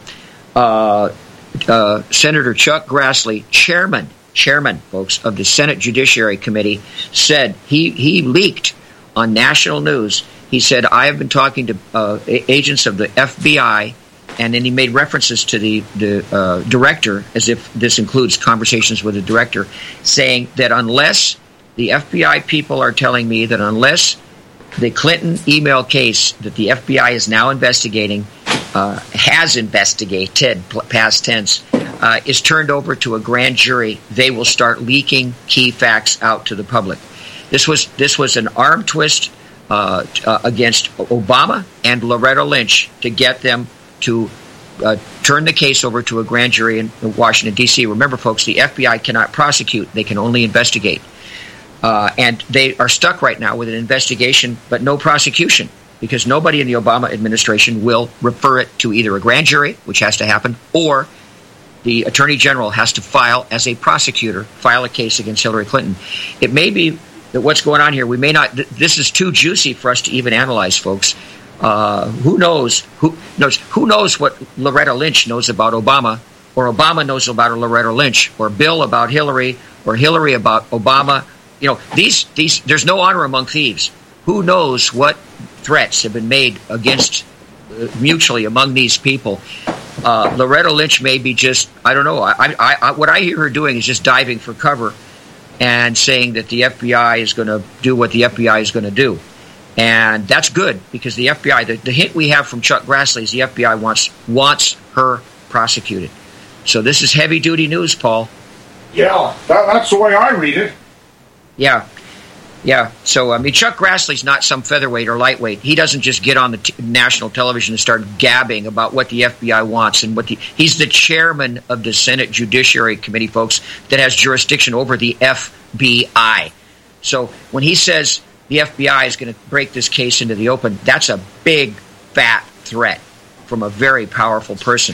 Senator Chuck Grassley, chairman, folks, of the Senate Judiciary Committee, said he leaked on national news. He said, I have been talking to agents of the FBI, and then he made references to the director, as if this includes conversations with the director, saying that unless the FBI people are telling me that unless the Clinton email case that the FBI is now investigating, has investigated, past tense, is turned over to a grand jury, they will start leaking key facts out to the public. This was an arm twist against Obama and Loretta Lynch to get them to turn the case over to a grand jury in Washington, D.C. Remember, folks, the FBI cannot prosecute. They can only investigate. And they are stuck right now with an investigation but no prosecution, because nobody in the Obama administration will refer it to either a grand jury, which has to happen, or the Attorney General has to file as a prosecutor, file a case against Hillary Clinton. It may be that what's going on here, we may not, this is too juicy for us to even analyze, folks. Who knows what Loretta Lynch knows about Obama, or Obama knows about Loretta Lynch, or Bill about Hillary, or Hillary about Obama. These there's no honor among thieves. Who knows what threats have been made against mutually among these people? Loretta Lynch may be just, I don't know. What I hear her doing is just diving for cover and saying that the FBI is going to do what the FBI is going to do. And that's good, because the FBI, the hint we have from Chuck Grassley is the FBI wants her prosecuted. So this is heavy-duty news, Paul. Yeah, that's the way I read it. Yeah. So, Chuck Grassley's not some featherweight or lightweight. He doesn't just get on the national television and start gabbing about what the FBI wants. And he's the chairman of the Senate Judiciary Committee, folks, that has jurisdiction over the FBI. So when he says the FBI is going to break this case into the open, that's a big, fat threat from a very powerful person.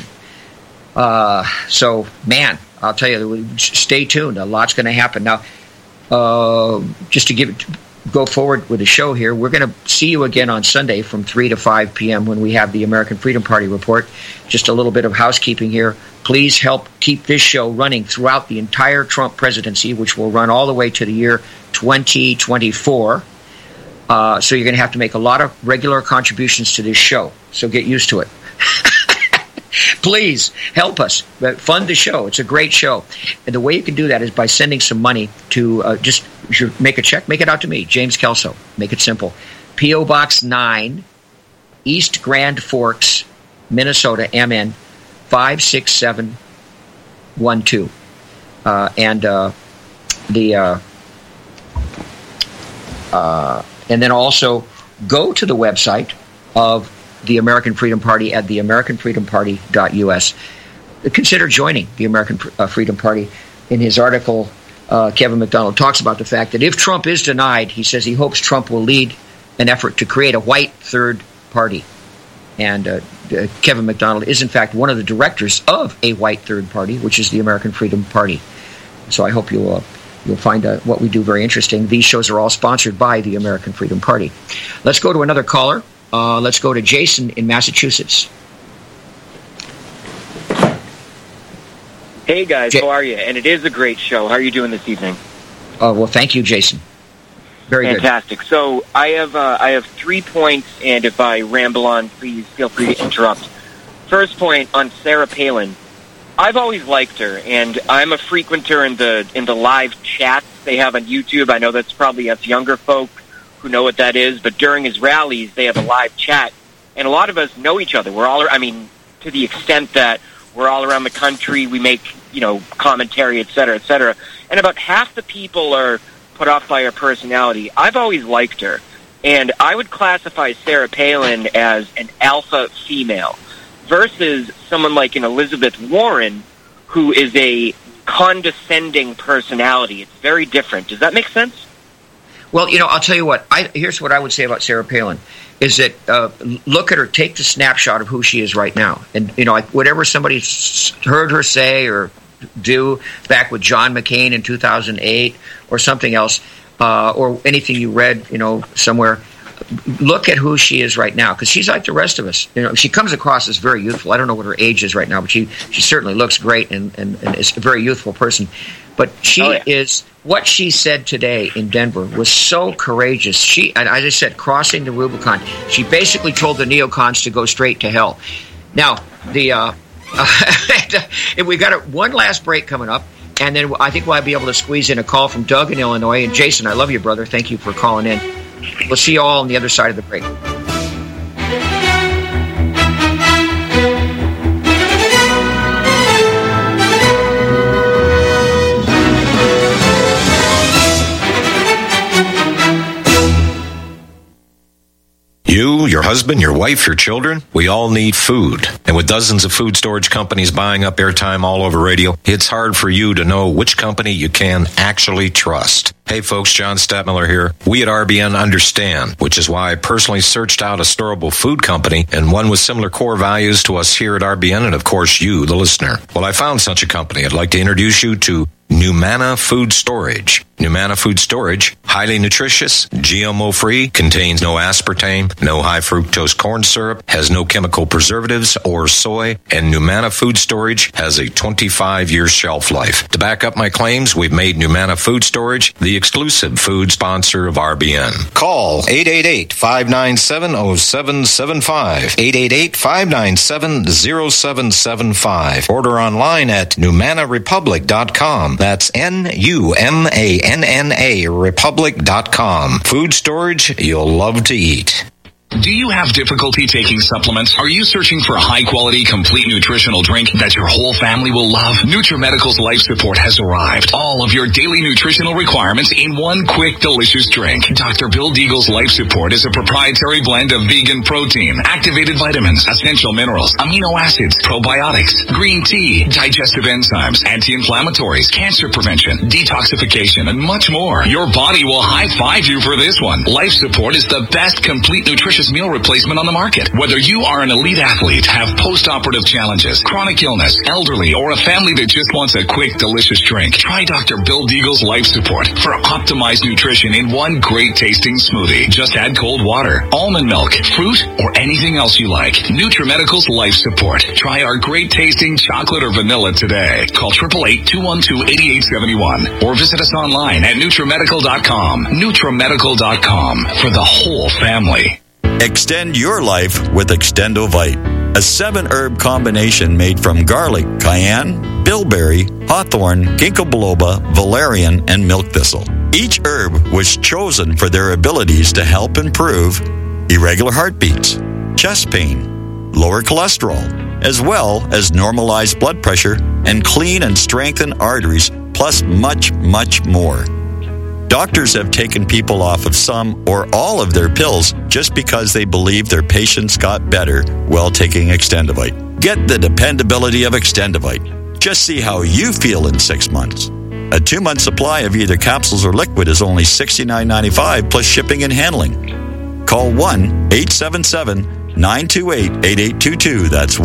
So, man, I'll tell you, stay tuned. A lot's going to happen. Now, just to go forward with the show here, we're going to see you again on Sunday from 3 to 5 p.m. when we have the American Freedom Party report. Just a little bit of housekeeping here. Please help keep this show running throughout the entire Trump presidency, which will run all the way to the year 2024. So you're going to have to make a lot of regular contributions to this show. So get used to it. Please help us fund the show. It's a great show. And the way you can do that is by sending some money to just make a check. Make it out to me, James Kelso. Make it simple. P.O. Box 9, East Grand Forks, Minnesota, MN 56712. And then also go to the website of the American Freedom Party at theamericanfreedomparty.us. Consider joining the American Freedom Party. In his article, Kevin McDonald talks about the fact that if Trump is denied, he says he hopes Trump will lead an effort to create a white third party. And Kevin McDonald is, in fact, one of the directors of a white third party, which is the American Freedom Party. So I hope you'll find what we do very interesting. These shows are all sponsored by the American Freedom Party. Let's go to another caller. Let's go to Jason in Massachusetts. Hey, guys. How are you? And it is a great show. How are you doing this evening? Well, thank you, Jason. Very Fantastic. good. So I have 3 points, and if I ramble on, please feel free to interrupt. First point on Sarah Palin. I've always liked her, and I'm a frequenter in the live chats they have on YouTube. I know that's probably us younger folk who know what that is, but during his rallies, they have a live chat, and a lot of us know each other. We're all, to the extent that we're all around the country, we make, commentary, et cetera, and about half the people are put off by her personality. I've always liked her, and I would classify Sarah Palin as an alpha female versus someone like an Elizabeth Warren, who is a condescending personality. It's very different. Does that make sense? Well, I'll tell you what. Here's what I would say about Sarah Palin, is that look at her, take the snapshot of who she is right now. And, whatever somebody heard her say or do back with John McCain in 2008 or something else, or anything you read, somewhere, look at who she is right now, because she's like the rest of us. She comes across as very youthful. I don't know what her age is right now, but she certainly looks great and is a very youthful person. But she is, what she said today in Denver was so courageous. She, and as I said, crossing the Rubicon. She basically told the neocons to go straight to hell. Now, we got one last break coming up, and then I think we'll be able to squeeze in a call from Doug in Illinois. And Jason, I love you, brother. Thank you for calling in. We'll see you all on the other side of the break. You, your husband, your wife, your children, we all need food. And with dozens of food storage companies buying up airtime all over radio, it's hard for you to know which company you can actually trust. Hey folks, John Stadtmiller here. We at RBN understand, which is why I personally searched out a storable food company and one with similar core values to us here at RBN and of course you, the listener. Well, I found such a company. I'd like to introduce you to Numana Food Storage. Numana Food Storage, highly nutritious, GMO-free, contains no aspartame, no high fructose corn syrup, has no chemical preservatives or soy, and Numana Food Storage has a 25-year shelf life. To back up my claims, we've made Numana Food Storage the exclusive food sponsor of RBN. Call 888-597-0775, 888-597-0775. Order online at NumanaRepublic.com. That's NUMANNA Republic.com. Food storage you'll love to eat. Do you have difficulty taking supplements? Are you searching for a high-quality, complete nutritional drink that your whole family will love? NutriMedical's Life Support has arrived. All of your daily nutritional requirements in one quick, delicious drink. Dr. Bill Deagle's Life Support is a proprietary blend of vegan protein, activated vitamins, essential minerals, amino acids, probiotics, green tea, digestive enzymes, anti-inflammatories, cancer prevention, detoxification, and much more. Your body will high-five you for this one. Life Support is the best complete nutrition meal replacement on the market. Whether you are an elite athlete, have post-operative challenges, chronic illness, elderly, or a family that just wants a quick, delicious drink, try Dr. Bill Deagle's Life Support for optimized nutrition in one great tasting smoothie. Just add cold water, almond milk, fruit, or anything else you like. NutriMedical's Life Support. Try our great tasting chocolate or vanilla today. Call 888-212-8871 or visit us online at NutriMedical.com. NutriMedical.com for the whole family. Extend your life with Extendovite, a 7-herb combination made from garlic, cayenne, bilberry, hawthorn, ginkgo biloba, valerian, and milk thistle. Each herb was chosen for their abilities to help improve irregular heartbeats, chest pain, lower cholesterol, as well as normalize blood pressure and clean and strengthen arteries, plus much, much more. Doctors have taken people off of some or all of their pills just because they believe their patients got better while taking Extendovite. Get the dependability of Extendovite. Just see how you feel in 6 months. A 2-month supply of either capsules or liquid is only $69.95 plus shipping and handling. Call 1-877-928-8822. That's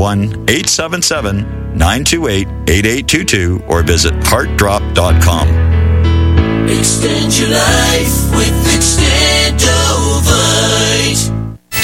1-877-928-8822 or visit heartdrop.com. Extend your life with Extendovite.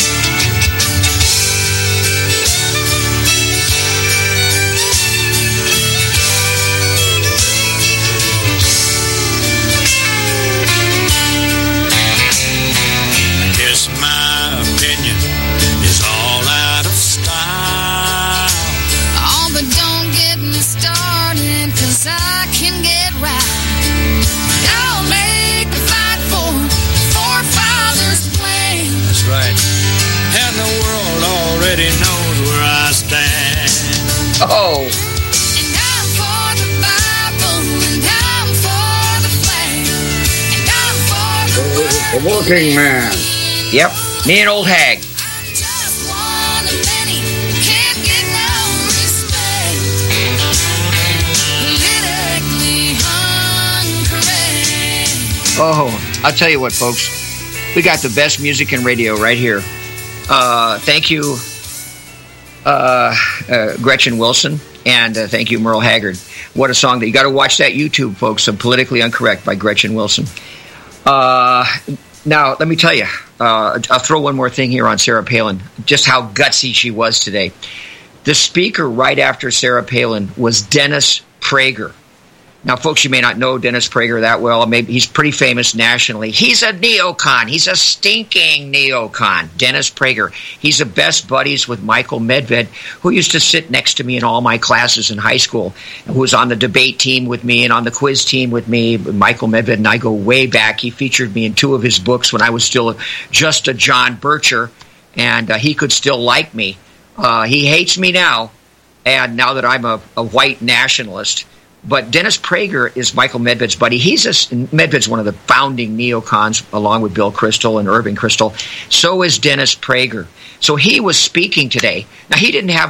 Guess my opinion is all out of style. Oh, but don't get me started, 'cause I can get right. I'll make a fight for forefathers' claim. That's right. A working man. Yep, me and old hag. Oh, I'll tell you what, folks. We got the best music and radio right here. Thank you, Gretchen Wilson, and thank you, Merle Haggard. What a song. You got to watch that YouTube, folks, some Politically Incorrect by Gretchen Wilson. Now, let me tell you, I'll throw one more thing here on Sarah Palin, just how gutsy she was today. The speaker right after Sarah Palin was Dennis Prager. Now, folks, you may not know Dennis Prager that well. Maybe he's pretty famous nationally. He's a neocon. He's a stinking neocon. Dennis Prager. He's the best buddies with Michael Medved, who used to sit next to me in all my classes in high school, who was on the debate team with me and on the quiz team with me. Michael Medved and I go way back. He featured me in 2 of his books when I was still just a John Bircher, and he could still like me. He hates me now, and now that I'm a white nationalist. But Dennis Prager is Michael Medved's buddy. Medved's one of the founding neocons, along with Bill Kristol and Irving Kristol. So is Dennis Prager. So he was speaking today. Now he didn't have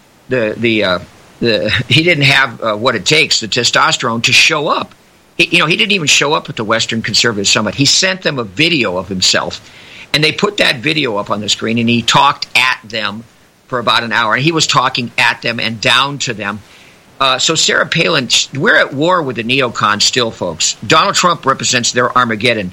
he didn't have what it takes, the testosterone, to show up. He didn't even show up at the Western Conservative Summit. He sent them a video of himself, and they put that video up on the screen, and he talked at them for about an hour. And he was talking at them and down to them. So Sarah Palin, we're at war with the neocons still, folks. Donald Trump represents their Armageddon.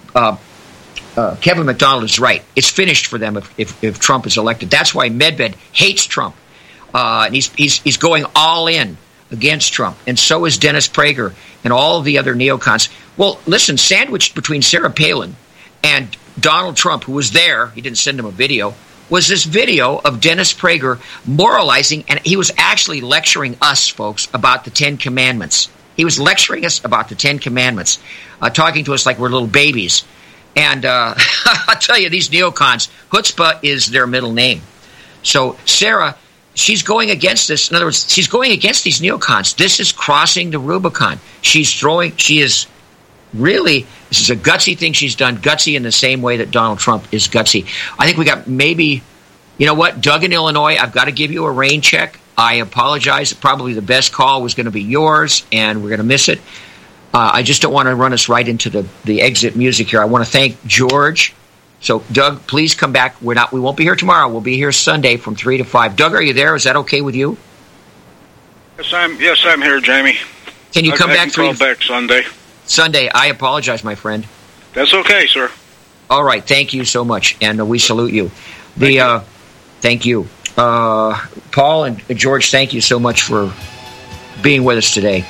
Kevin McDonald is right. It's finished for them if Trump is elected. That's why Medved hates Trump. And he's going all in against Trump. And so is Dennis Prager and all of the other neocons. Well, listen, sandwiched between Sarah Palin and Donald Trump, who was there, he didn't send him a video, was this video of Dennis Prager moralizing, and he was actually lecturing us, folks, about the 10 Commandments. He was lecturing us about the 10 Commandments, talking to us like we're little babies. And I'll tell you, these neocons, chutzpah is their middle name. So Sarah, she's going against this. In other words, she's going against these neocons. This is crossing the Rubicon. She is really, this is a gutsy thing she's done, gutsy in the same way that Donald Trump is gutsy. I think we got maybe, you know what, Doug in Illinois, I've got to give you a rain check. I apologize. Probably the best call was going to be yours, and we're going to miss it. I just don't want to run us right into the exit music here. I want to thank George. So, Doug, please come back. We won't be here tomorrow. We'll be here Sunday from 3 to 5. Doug, are you there? Is that okay with you? Yes, I'm here, Jamie. Can you come back? Call back Sunday. I apologize, my friend. That's okay, sir. All right. Thank you so much, and we salute you. Thank you. Paul and George, thank you so much for being with us today.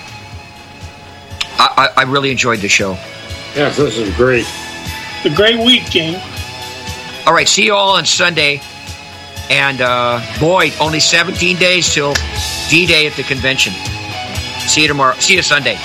I really enjoyed the show. Yes, this is great. A great week, gang. All right. See you all on Sunday. And, boy, only 17 days till D-Day at the convention. See you tomorrow. See you Sunday.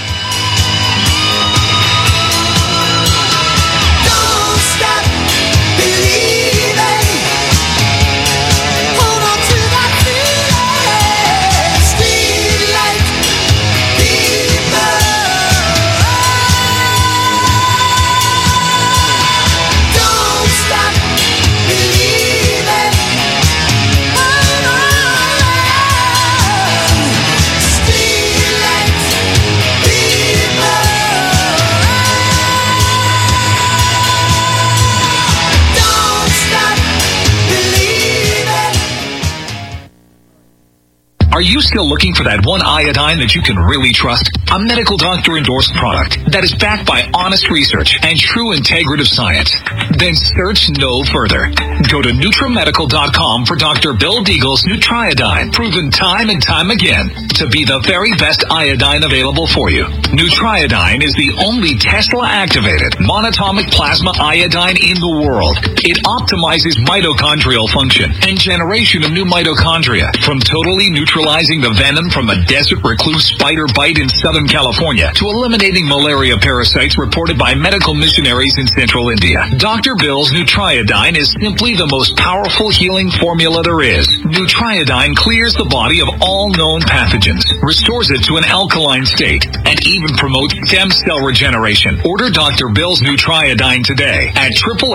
Are you still looking for that one iodine that you can really trust? A medical doctor endorsed product that is backed by honest research and true integrative science? Then search no further. Go to NutriMedical.com for Dr. Bill Deagle's Nutriodine, proven time and time again to be the very best iodine available for you. Nutriodine is the only Tesla-activated monatomic plasma iodine in the world. It optimizes mitochondrial function and generation of new mitochondria, from totally neutralizing the venom from a desert recluse spider bite in Southern California to eliminating malaria parasites reported by medical missionaries in central India. Dr. Bill's Nutriodine is simply truly the most powerful healing formula there is. Nutriodine clears the body of all known pathogens, restores it to an alkaline state, and even promotes stem cell regeneration. Order Dr. Bill's Nutriodine today at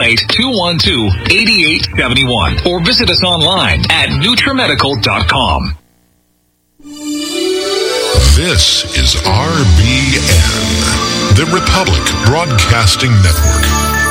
888-212-8871 or visit us online at NutriMedical.com. This is RBN, the Republic Broadcasting Network.